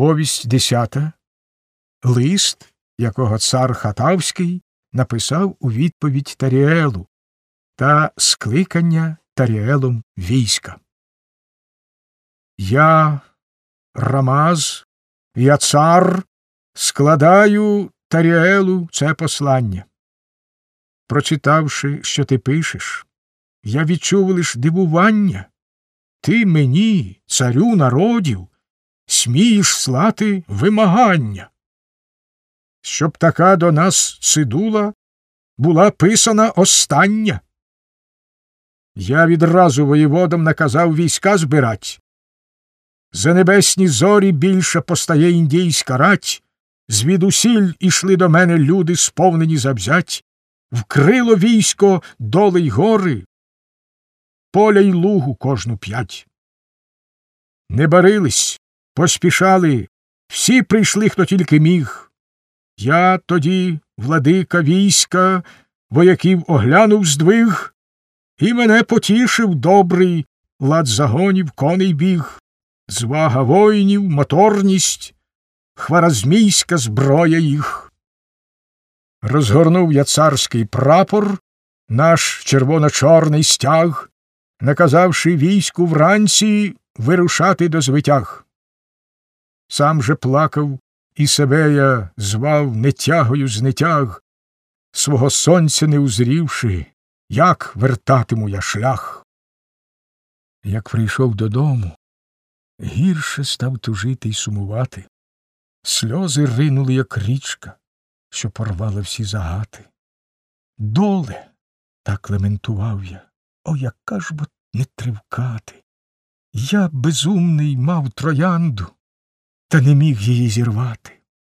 Повість 10. Лист, якого цар Хатавський написав у відповідь Таріелу та скликання Таріелом війська. Я, Рамаз, я цар, складаю Таріелу це послання. Прочитавши, що ти пишеш, я відчув лиш дивування. Ти мені, царю народів, смієш слати вимагання. Щоб така до нас цидула була писана остання. Я відразу воєводам наказав війська збирать. За небесні зорі більше постає індійська рать, звідусіль ішли до мене люди, сповнені завзять, вкрило військо доли й гори, поля й лугу кожну 5. Не барились, поспішали, всі прийшли, хто тільки міг. Я тоді, владика війська, вояків оглянув здвиг, і мене потішив добрий лад загонів, коней біг, звага воїнів, моторність, хваразмійська зброя їх. Розгорнув я царський прапор, наш червоно-чорний стяг, наказавши війську вранці вирушати до звитяг. Сам же плакав, і себе я звав нетягою з нетяг, свого сонця не узрівши, як вертатиму я шлях. Як прийшов додому, гірше став тужити й сумувати. Сльози ринули, як річка, що порвала всі загати. Доле, так лементував я, о, яка ж бо не тривкати. Я, безумний, мав троянду, та не міг її зірвати.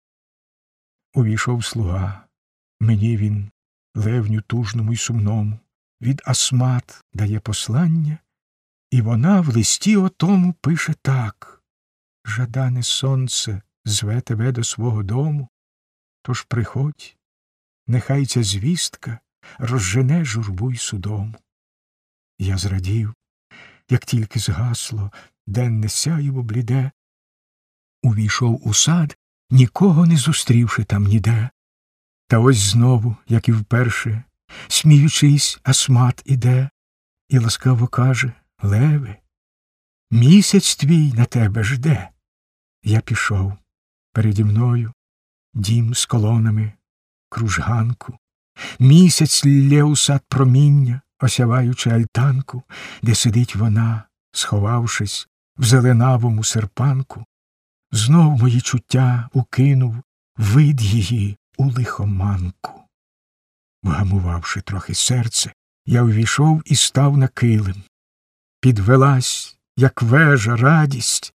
Увійшов слуга, мені він, левню тужному й сумному, від Асмат дає послання, і вона в листі отому пише так: «Жадане сонце зве тебе до свого дому, тож приходь, нехай ця звістка розжене журбу й судому». Я зрадів, як тільки згасло денне сяйво бліде, увійшов у сад, нікого не зустрівши там ніде. Та ось знову, як і вперше, сміючись, Асмат іде і ласкаво каже: «Леве, місяць твій на тебе жде». Я пішов. Переді мною дім з колонами, кружганку. Місяць лє у сад проміння, осяваючи альтанку, де сидить вона, сховавшись в зеленавому серпанку. Знов мої чуття укинув вид її у лихоманку. Вгамувавши трохи серце, я увійшов і став на килим. Підвелась, як вежа, радість.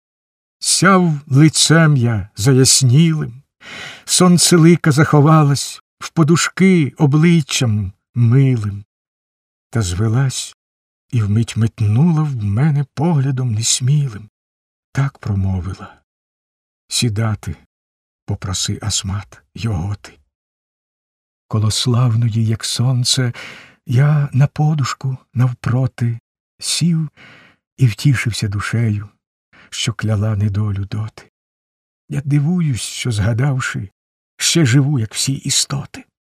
Сяв лицем я заяснілим, сонцелика заховалась в подушки обличчям милим. Та звелась і вмить метнула в мене поглядом несмілим. Так промовила: «Сідати попроси, Асмат, його ти». Коло славної, як сонце, я на подушку навпроти сів і втішився душею, що кляла недолю доти. Я дивуюсь, що, згадавши, ще живу, як всі істоти.